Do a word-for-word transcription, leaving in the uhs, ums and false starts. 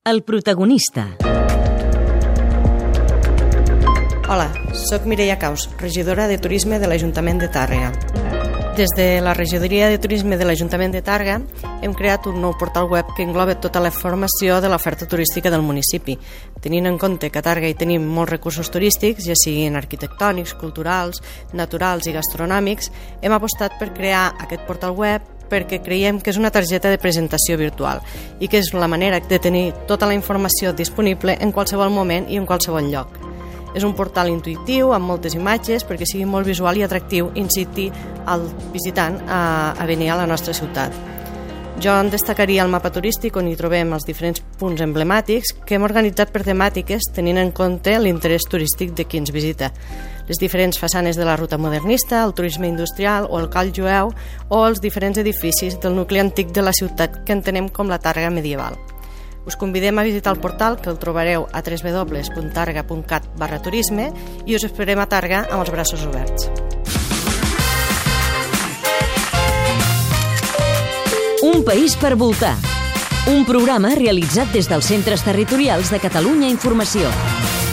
El protagonista. Hola, soc Mireia Caus, regidora de Turisme de l'Ajuntament de Tàrrega. Des de la regidoria de Turisme de l'Ajuntament de Tàrrega hem creat un nou portal web que engloba tota la informació de l'oferta turística del municipi. Tenint en compte que a Tàrrega hi tenim molts recursos turístics, ja siguin arquitectònics, culturals, naturals i gastronòmics, hem apostat per crear aquest portal web perquè creiem que és una targeta de presentació virtual i que és la manera de tenir tota la informació disponible en qualsevol moment i en qualsevol lloc. És un portal intuïtiu, amb moltes imatges, perquè sigui molt visual i atractiu incitir al visitant a, a venir a la nostra ciutat. Jo en destacaria el mapa turístic on hi trobem els diferents punts emblemàtics que hem organitzat per temàtiques tenint en compte l'interès turístic de qui ens visita. Les diferents façanes de la ruta modernista, el turisme industrial o el Call Jueu o els diferents edificis del nucli antic de la ciutat que entenem com la Tàrrega medieval. Us convidem a visitar el portal, que el trobareu a w w w punt targa punt cat barra turisme i us esperem a Tàrrega amb els braços oberts. Un país per voltar. Un programa realitzat des dels Centres Territorials de Catalunya Informació.